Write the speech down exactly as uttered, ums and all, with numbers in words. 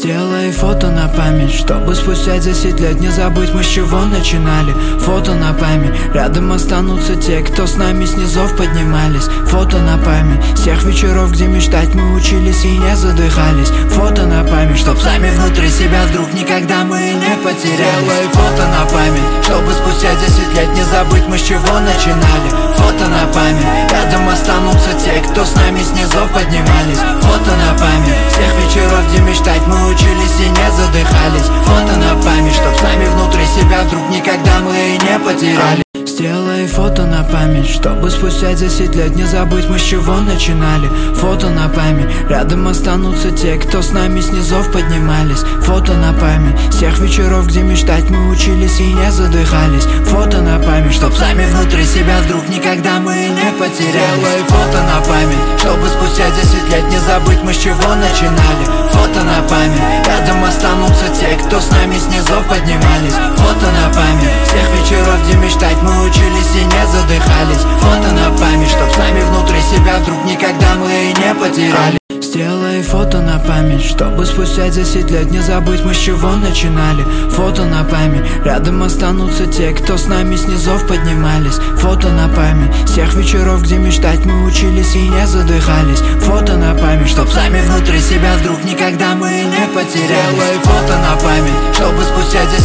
Сделай фото на память, чтобы спустя десять лет не забыть, мы с чего начинали. Фото на память, рядом останутся те, кто с нами с низов поднимались. Фото на память, всех вечеров, где мечтать мы учились и не задыхались. Фото на память, чтоб сами внутри себя вдруг никогда мы не потеряли. Сделай фото на память, чтобы спустя десять лет не забыть, мы с чего начинали. Фото на память, рядом останутся те, кто с нами с низов поднимались. Фото на память, всех вечеров, где мечтать мы учились и не задыхались. Фото на память, чтоб с нами внутри себя вдруг никогда мы и не потеряли. Сделай фото на память, чтобы спустя десять лет не забыть, мы с чего начинали. Фото на память, рядом останутся те, кто с нами с низов поднимались. Фото на память, всех вечеров, где мечтать мы учились и не задыхались. Фото на память, чтоб сами внутри себя вдруг никогда мы и не потеряли. Сделай фото на память, чтобы спустя десять лет не забыть, мы с чего начинали. Фото на память, рядом останутся те, кто с нами с низов поднимались. Фото на память, всех вечеров, где мечтать мы учились и не задыхались. Фото на память, чтоб сами внутри себя вдруг никогда мы и не потеряли. Сделай фото на память, чтобы спустя десять лет не забыть, мы с чего начинали. Фото на память, рядом останутся те, кто с нами с низов поднимались. Фото на память, всех вечеров, где мечтать мы учились и не задыхались. Фото на память, чтоб сами внутри себя вдруг никогда мы и не потеряли. Сделай фото на память, чтобы спустя десять